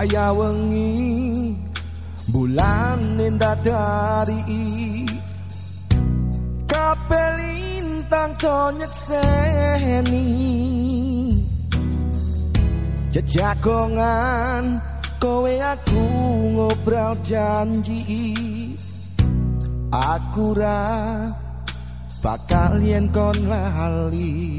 waya wengi bulan ndadari kabeh lintang to nyekseni jejagongan kowe aku ngobrol janji aku ra bakal yen kon lali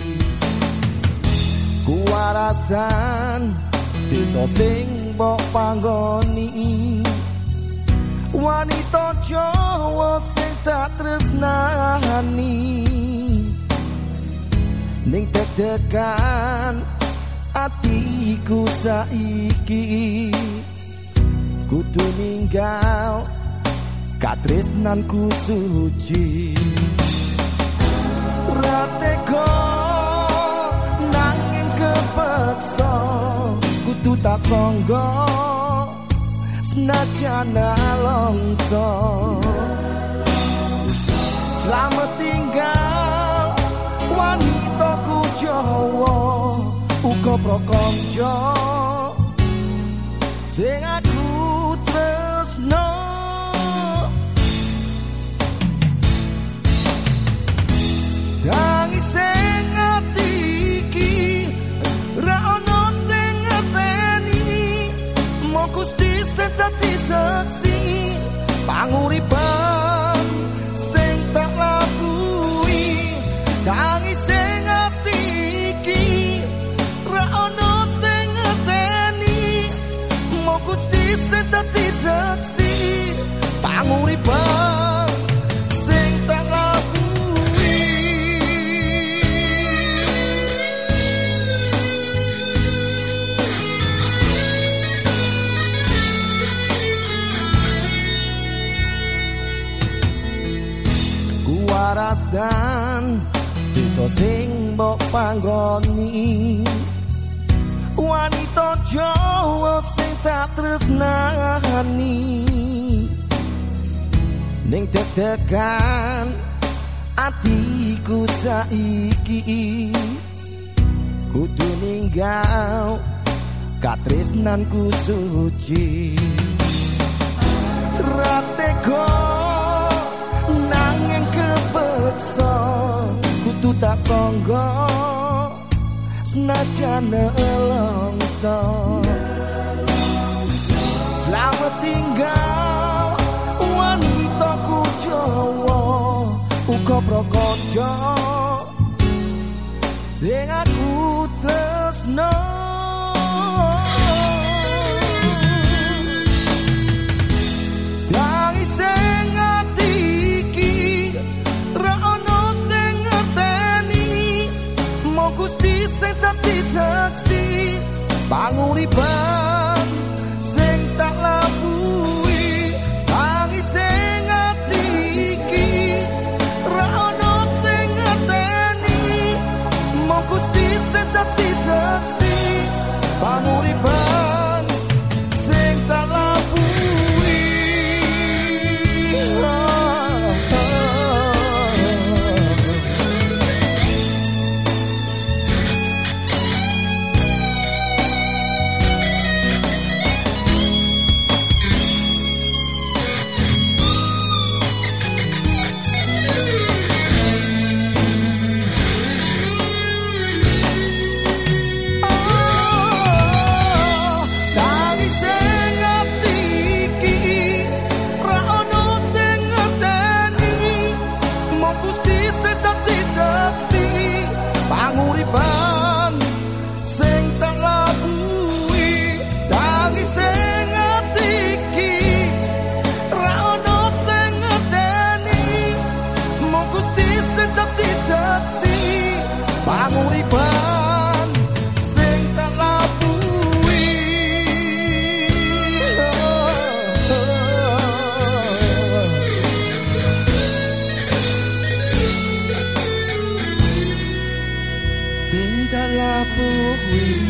kuwarasan desa sing mbok panggoni wanita Jawa sing tak tresnani ning deg-degan atiku saiki kudu ninggal katresnanku suci ratego nanging kepeksa kudu tak sangga senajan alongso selamat tinggal wanitaku Jawa uga prakonco sing aku tresno tangi sing ati iki ra ono sing ngerteni mung Gusti sing dadi saksi panguripan sing tak labui tangi sing ati iki ra ono sing ngerteni mung Gusti sing dadi saksi panguripan sing tak warasan desa sing mbok panggoni wanita Jawa sing tak tresnani ning deg-degan atiku saiki kudu ninggal katresnanku suci ratego nanging kepeksa kudu tak sangga senajan elongso selamat tinggal wanitaku Jawa uga prakonco sing aku tresno tangi sing ati iki ra ono sing ngerteni mung Gusti sing dadi saksi panguripan sing tak labui tangi sing ati iki ra ono sing ngerteni mung Gusti sing dadi saksi panguripan sing tak labui panguripan sing tak labui tangi sing ati iki ra ono sing ngerteni mung Gusti sing dadi saksi panguripan sing tak labui sing tak labui